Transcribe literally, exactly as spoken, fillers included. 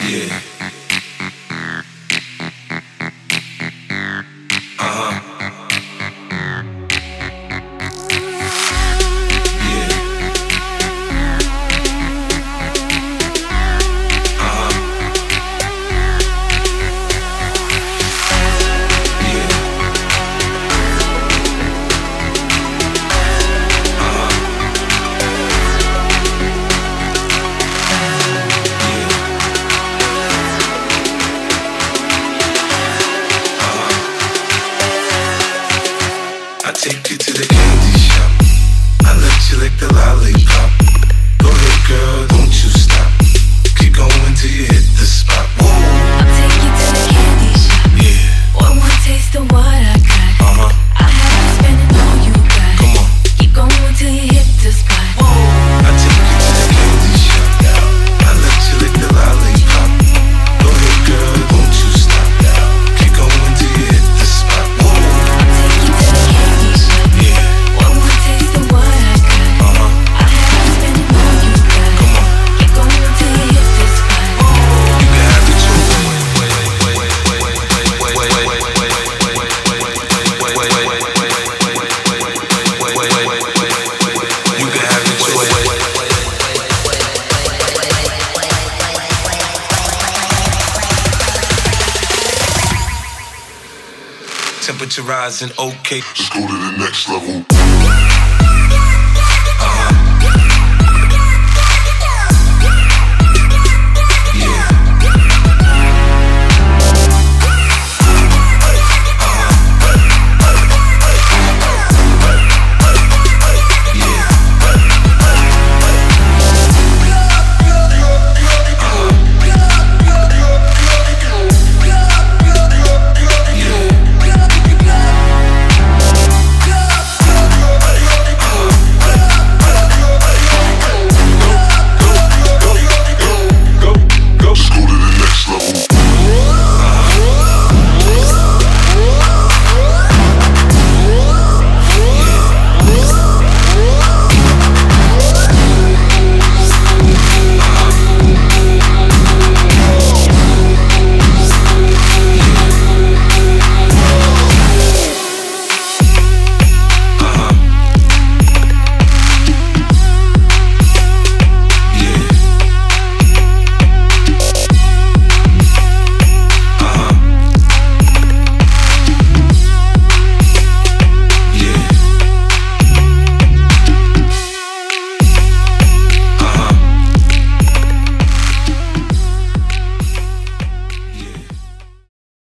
Yeah. Uh-huh. Yeah. Uh-huh. Yeah. Uh-huh. Yeah. Uh-huh. I take you to the candy shop. I let you lick the lollipop. Go ahead, girl, don't you stop. Keep going till you hit the spot. Whoa. I'll take you to the candy shop. Yeah. One more taste of what I got. Uh-huh. I have you spending all you got. Come on. Keep going till you hit the spot. Whoa. I take you to the candy shop. I let you lick the lollipop. Go ahead, girl, don't you stop. Keep going till you hit the spot. Whoa. I'll take you to the candy shop. Yeah. One more taste of what I got. Uh-huh. I have you spending all you got. Come on. Keep going till you hit the spot. You can have it your way. You can have it your way. Temperature rising, okay. Let's go to the next level.